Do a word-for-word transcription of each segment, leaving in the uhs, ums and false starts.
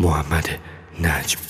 محمد نجم.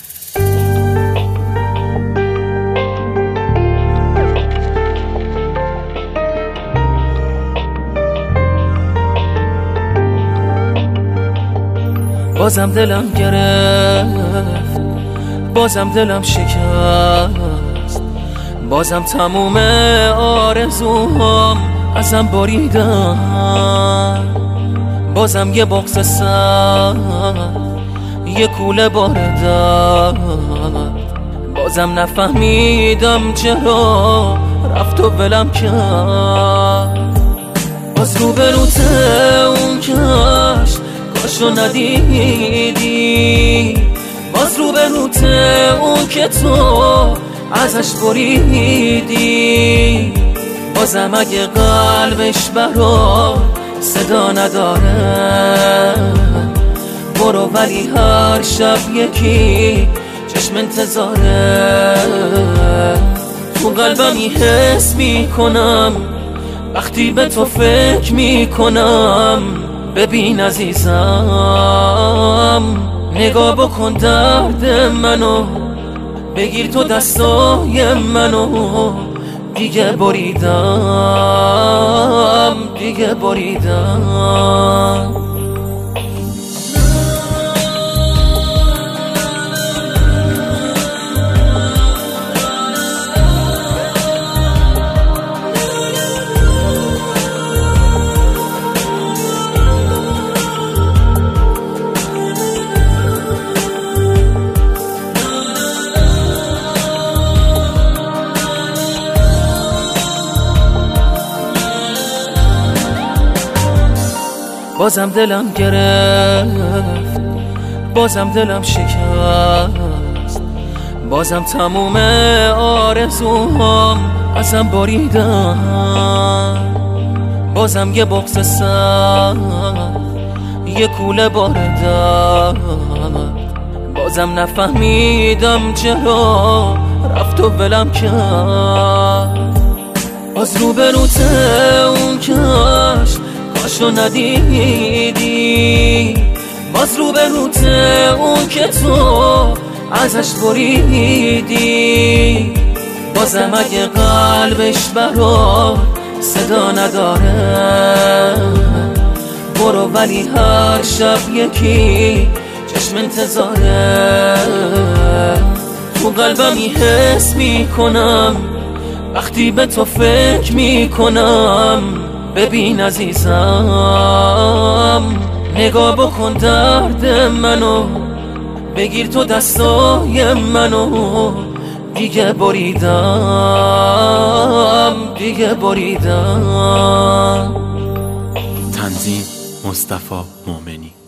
بازم دلم گرفت، بازم دلم شکست، بازم تموم آرزوهام ازم بریدن، بازم یه بغض سر، یه کوله بار درد، بازم نفهمیدم چرا رفت و ولم کرد. باز رو به روت اون کش کاشو ندیدی، باز رو به روت اون که تو ازش بریدی، بازم اگه قلبش برات صدا نداره برو، ولی هر شب یکی چشم انتظاره. تو قلبمی حس میکنم وقتی به تو فکر میکنم. ببین عزیزم نگاه بکن درد منو، بگیر تو دستای منو، دیگه بریدم، دیگه بریدم. بازم دلم گرفت، بازم دلم شکست، بازم تموم آرزوهام ازم بریدن، بازم یه بغض سر، یه کوله بار درد، بازم نفهمیدم چرا رفت و ولم کرد. باز رو به روت اون کش کاشو ندیدی، باز رو به روت اون که تو ازش بریدی، بازم اگه قلبش برات صدا نداره برو، ولی هر شب یکی چشم انتظاره. تو قلبمی حس میکنم وقتی به تو فکر میکنم. ببین عزیزم نگاه بکن درد منو، بگیر تو دستای منو، دیگه بریدم، دیگه بریدم. تنظیم مصطفی مومنی.